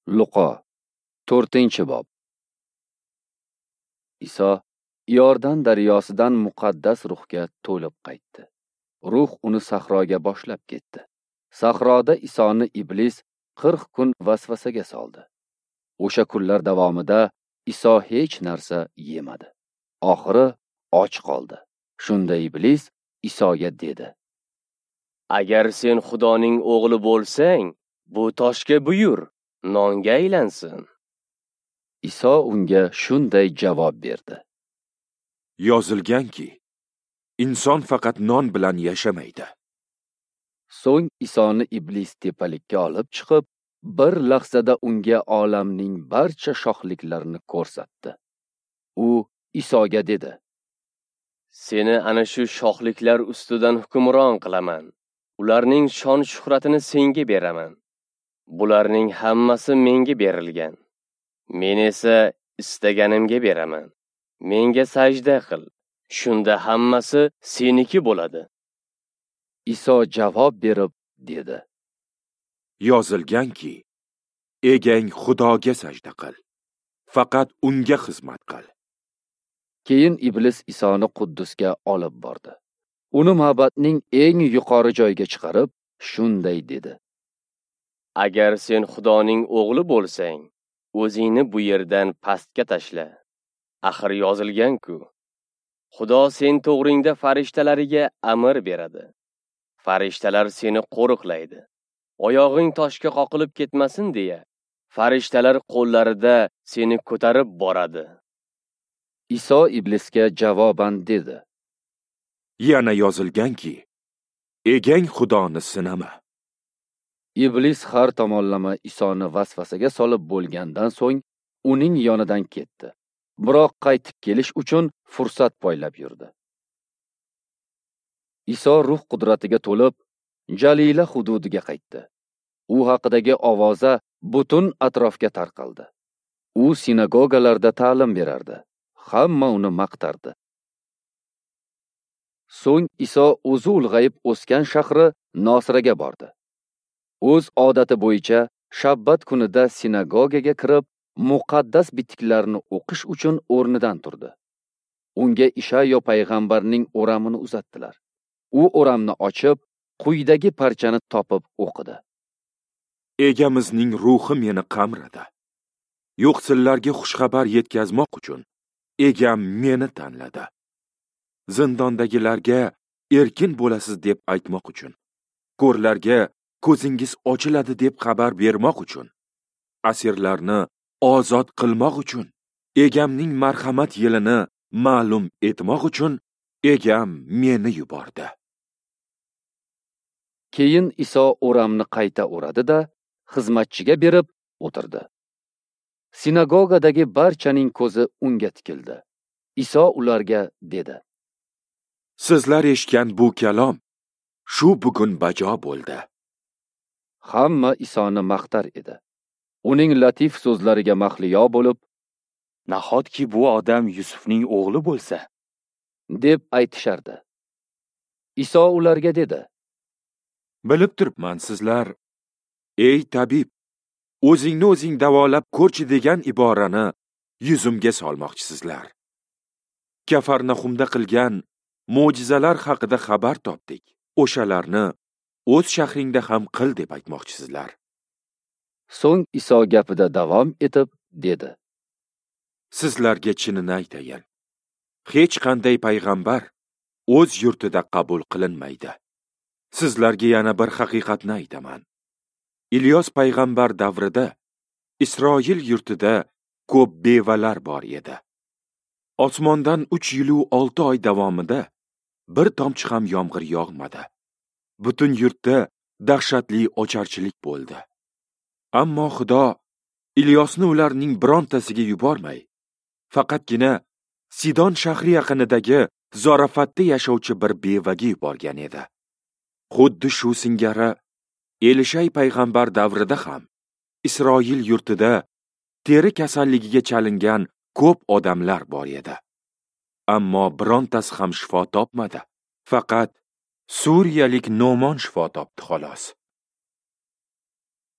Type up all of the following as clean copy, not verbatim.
Luqo 4-bob. Iso Iordan daryosidan muqaddas ruhga to'lib qaytdi. Ruh uni sahroga boshlab ketdi. Sahroda Isoni iblis 40 kun vasvasaga soldi. O'sha kunlar davomida Iso hech narsa yemadi. Oxiri och qoldi. Shunda iblis Isoga dedi: Agar sen Xudoning o'g'li bo'lsang, bu toshga buyur, nonga aylansin. Iso unga shunday javob berdi: Yozilganki, inson faqat non bilan yashamaydi. So'ng Isoni iblis tepalikka olib chiqib, bir lahzada unga olamning barcha shohliklarini ko'rsatdi. U Isoga dedi: Seni ana shu shohliklar ustidan hukmron qilaman. Ularning shon-shuhratini senga beraman. Bularning hammasi menga berilgan. Men esa istaganimga beraman. Menga sajda qil. Shunda hammasi seniki bo'ladi. Iso javob berib dedi: Yozilganki, egang Xudoga sajda qil. Faqat unga xizmat qil. Keyin iblis Isoni Quddusga olib bordi. Uni ma'batning eng yuqori joyiga chiqarib, shunday dedi: Agar sen Xudoning o'g'li bo'lsang, o'zingni bu yerdan pastga tashla. Axir yozilgan-ku. Xudo sen to'g'ringda farishtalariga amr beradi. Farishtalar seni qo'riqlaydi. Oyog'ing toshga qoqilib ketmasin deya, farishtalar qo'llarida seni ko'tarib boradi. Iso iblisga javoban dedi: Yana yozilganki, egang Xudoni sinama. Iblis har tomonlama Isoni vasvasaga solib bo'lgandan so'ng uning yonidan ketdi. Biroq qaytib kelish uchun fursat poylab yurdi. Iso ruh qudratiga to'lib, Jalila hududiga qaytdi. U haqidagi ovoza butun atrofga tarqaldi. U sinagogalarda ta'lim berardi. Hamma uni maqtardi. So'ng Iso o'zi ulg'ayib o'sgan shahri Nosraga bordi. O'z odati bo'yicha Shabbat kunida sinagogaga kirib, muqaddas bitiklarni o'qish uchun o'rnidan turdi. Unga Ishayo payg'ambarning o'ramini uzatdilar. U o'ramni ochib, quyidagi parchani topib o'qidi: Egamizning ruhi meni qamradi. Yo'qsillarga xushxabar yetkazmoq uchun egam meni tanladi. Zindondagilarga erkin bo'lasiz deb aytmoq uchun, ko'rlarga ko'zingiz ochiladi deb xabar bermoq uchun, asirlarni ozod qilmoq uchun, egamning marhamat yilini ma'lum etmoq uchun egam meni yubordi. Keyin Iso o'ramni qayta o'radi-da, xizmatchiga berib o'tirdi. Sinagogadagi barchaning ko'zi unga tikildi. Iso ularga dedi: Sizlar eshitgan bu kalom shu bugun bajo bo'ldi. Hamma Isoni maqtar edi. Uning latif so'zlariga mahliyo bo'lib, Nahotki bu odam Yusufning o'g'li bo'lsa, deb aytishardi. Iso ularga dedi: Bilib turibman sizlar, ey tabib, o'zingni o'zing davolab ko'rchi degan iborani yuzimga solmoqchisizlar. Kafarnaxumda qilgan mo'jizalar haqida xabar topdik. O'shalarni o'z shahringda ham qil deb aytmoqchisizlar. So'ng Iso gapida davom etib dedi: Sizlarga chinini aytayin. Hech qanday payg'ambar o'z yurtida qabul qilinmaydi. Sizlarga yana bir haqiqatni aytaman. Ilyos payg'ambar davrida Isroil yurtida ko'p bevalar bor edi. Osmondan 3 yil u 6 oy davomida bir tomchi ham yomg'ir yog'madi. Butun yurtda dahshatli ocharchilik bo'ldi. Ammo Xudo Ilyosni ularning birontasiga yubormay, faqatgina Sidon shahri yaqinidagi Zorafatda yashovchi bir bevaga yuborgan edi. Xuddi shu singari Elishay payg'ambar davrida ham Isroil yurtida teri kasalligiga chalingan ko'p odamlar bor edi. Ammo birontasi ham shifo topmadi. Faqat suriyalik Nomon shifo topdi xolos.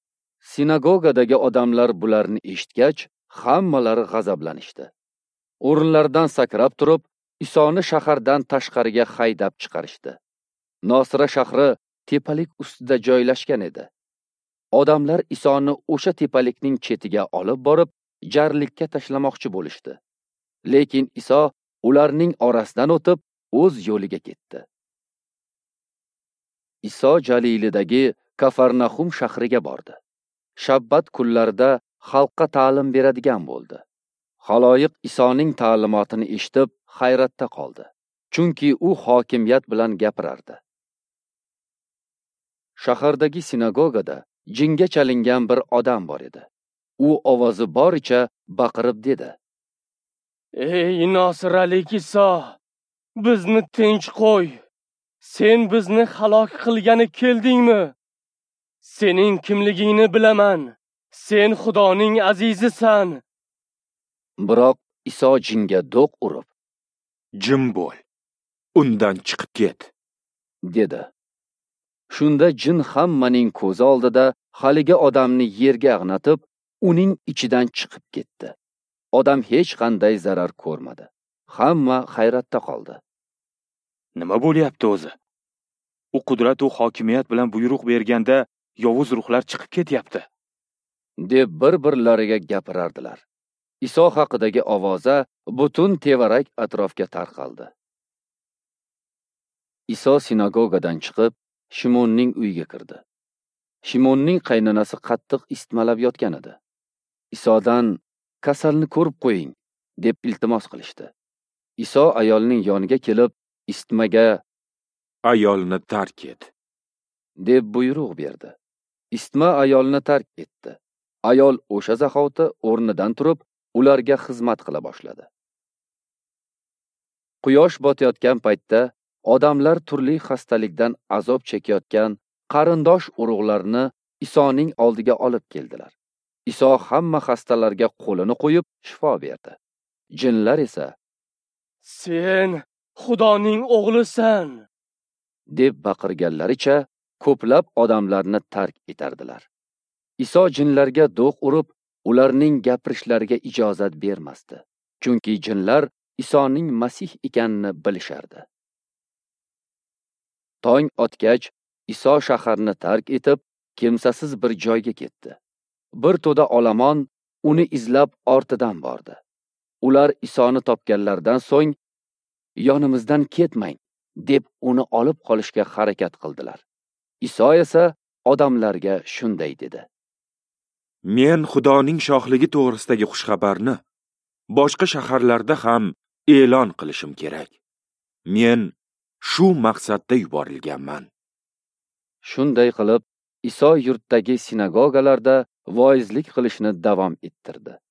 Sinagogadagi odamlar bularni eshitgach, hammalari g'azablanishdi. O'rinlaridan sakrab turib, Isoni shahardan tashqariga haydab chiqarishdi. Nosira shahri tepalik ustida joylashgan edi. Odamlar Isoni o'sha tepalikning chetiga olib borib, jarlikka tashlamoqchi bo'lishdi. Lekin Iso ularning orasidan o'tib, o'z yo'liga ketdi. Iso Jalilidagi Kafarnaxum shahriga bordi. Shabbat kunlarida xalqqa ta'lim beradigan bo'ldi. Xaloyiq Isoning ta'limotini eshitib hayratda qoldi, chunki u hokimiyat bilan gapirardi. Shahardagi sinagogada jinga chalingan bir odam bor edi. U ovozi boricha baqirib dedi: Ey Nosiralik Iso, bizni tinch qo'y. Sen bizni halok qilgani keldingmi? Sening kimligingni bilaman. Sen Xudoning azizisan. Biroq Iso jinga do'q urib, Jim bo'l. Undan chiqib ket, dedi. Shunda jin hammaning ko'zi oldida haligi odamni yerga ag'natib, uning ichidan chiqib ketdi. Odam hech qanday zarar ko'rmadi. Hamma hayratda qoldi. Nima bo'lyapti o'zi? U qudrat va hokimiyat bilan buyruq berganda yovuz ruhlar chiqib ketyapti, deb bir-birlariga gapirardilar. Iso haqidagi ovoza butun tevarak atrofga tarqaldi. Iso sinagogadan chiqib, Shimonning uyiga kirdi. Shimonning qaynonasi qattiq istmalab yotgan edi. Isodan kasalni ko'rib qo'ying, deb iltimos qilishdi. Iso ayolning yoniga kelib, istmaga ayolni tark et, deb buyruq berdi. Istma ayolni tark etdi. Ayol o'sha zahoti o'rnidan turib, ularga xizmat qila boshladi. Quyosh botayotgan paytda odamlar turli xastalikdan azob chekayotgan qarindosh urug'larni Isoning oldiga olib keldilar. Iso hamma xastalarga qo'lini qo'yib shifo berdi. Jinlar esa Sen Xudoning o'g'lisan, deb baqirganlaricha ko'plab odamlarni tark etardilar. Iso jinlarga do'q urib, ularning gapirishlariga ijozat bermasdi, chunki jinlar Isoning Masih ekanini bilishardi. Tong otgach, Iso shaharni tark etib, kimsasiz bir joyga ketdi. Bir to'da olomon uni izlab ortidan bordi. Ular Isoni topganlaridan so'ng, yonimizdan ketmang, deb uni olib qolishga harakat qildilar. Iso esa odamlarga shunday dedi: Men Xudoning shohligi to'g'risidagi xushxabarni boshqa shaharlarda ham e'lon qilishim kerak. Men shu maqsadda yuborilganman. Shunday qilib, Iso yurtdagi sinagogalarda voizlik qilishni davom ettirdi.